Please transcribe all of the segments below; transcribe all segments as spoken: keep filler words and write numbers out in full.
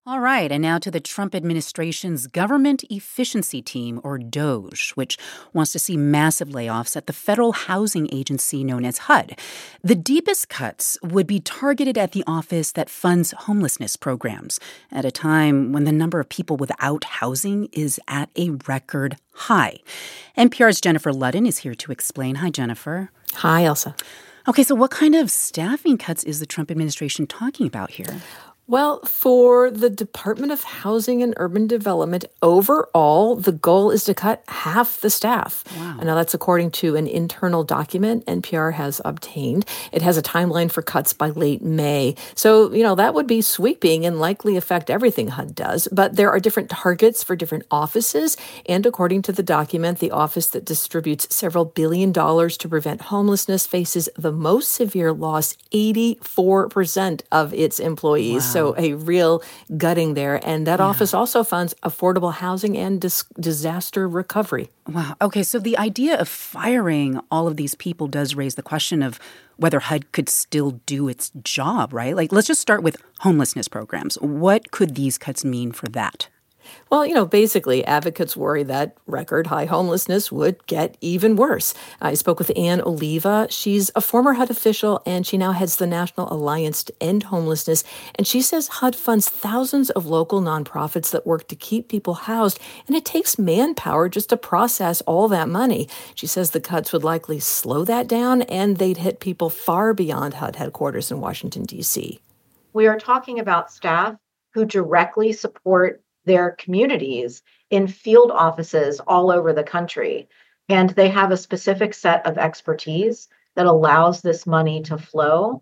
All right, and now to the Trump administration's Government Efficiency Team, or DOGE, which wants to see massive layoffs at the federal housing agency known as H U D. The deepest cuts would be targeted at the office that funds homelessness programs at a time when the number of people without housing is at a record high. N P R's Jennifer Ludden is here to explain. Hi, Jennifer. Hi, Elsa. Okay, so what kind of staffing cuts is the Trump administration talking about here? Well, for the Department of Housing and Urban Development, overall, the goal is to cut half the staff. Wow. Now, that's according to an internal document N P R has obtained. It has a timeline for cuts by late May. So, you know, that would be sweeping and likely affect everything H U D does. But there are different targets for different offices. And according to the document, the office that distributes several billion dollars to prevent homelessness faces the most severe loss, eighty-four percent of its employees. Wow. So a real gutting there. And that yeah. office also funds affordable housing and dis- disaster recovery. Wow. Okay, so the idea of firing all of these people does raise the question of whether H U D could still do its job, right? Like, let's just start with homelessness programs. What could these cuts mean for that? Well, you know, basically, advocates worry that record high homelessness would get even worse. I spoke with Ann Oliva. She's a former H U D official, and she now heads the National Alliance to End Homelessness. And she says H U D funds thousands of local nonprofits that work to keep people housed, and it takes manpower just to process all that money. She says the cuts would likely slow that down, and they'd hit people far beyond H U D headquarters in Washington, D C. We are talking about staff who directly support their communities in field offices all over the country. And they have a specific set of expertise that allows this money to flow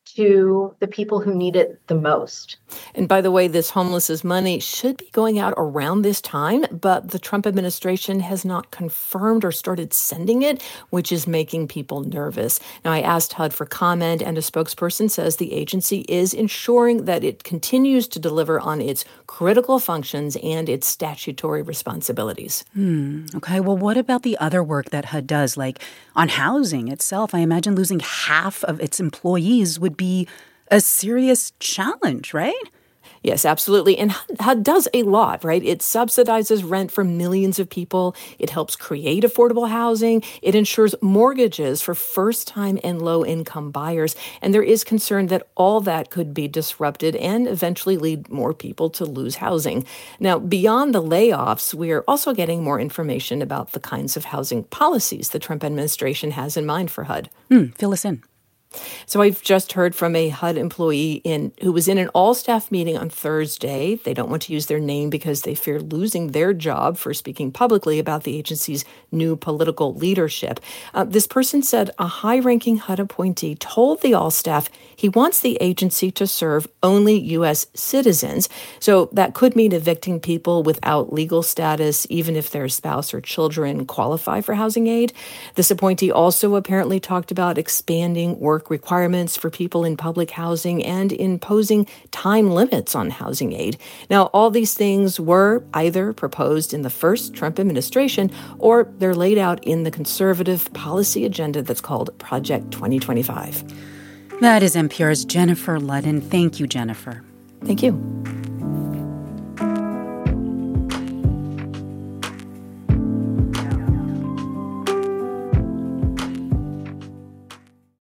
to the people who need it the most. And by the way, this homelessness money should be going out around this time, but the Trump administration has not confirmed or started sending it, which is making people nervous. Now, I asked H U D for comment, and a spokesperson says the agency is ensuring that it continues to deliver on its critical functions and its statutory responsibilities. Hmm. Okay, well, what about the other work that H U D does, like on housing itself? I imagine losing half of its employees would be a serious challenge, right? Yes, absolutely. And H U D does a lot, right? It subsidizes rent for millions of people. It helps create affordable housing. It ensures mortgages for first-time and low-income buyers. And there is concern that all that could be disrupted and eventually lead more people to lose housing. Now, beyond the layoffs, we are also getting more information about the kinds of housing policies the Trump administration has in mind for H U D. Hmm, fill us in. So I've just heard from a H U D employee in who was in an all-staff meeting on Thursday. They don't want to use their name because they fear losing their job for speaking publicly about the agency's new political leadership. Uh, this person said a high-ranking H U D appointee told the all-staff he wants the agency to serve only U S citizens. So that could mean evicting people without legal status, even if their spouse or children qualify for housing aid. This appointee also apparently talked about expanding work requirements for people in public housing and imposing time limits on housing aid. Now, all these things were either proposed in the first Trump administration or they're laid out in the conservative policy agenda that's called Project twenty twenty-five. That is N P R's Jennifer Ludden. Thank you, Jennifer. Thank you.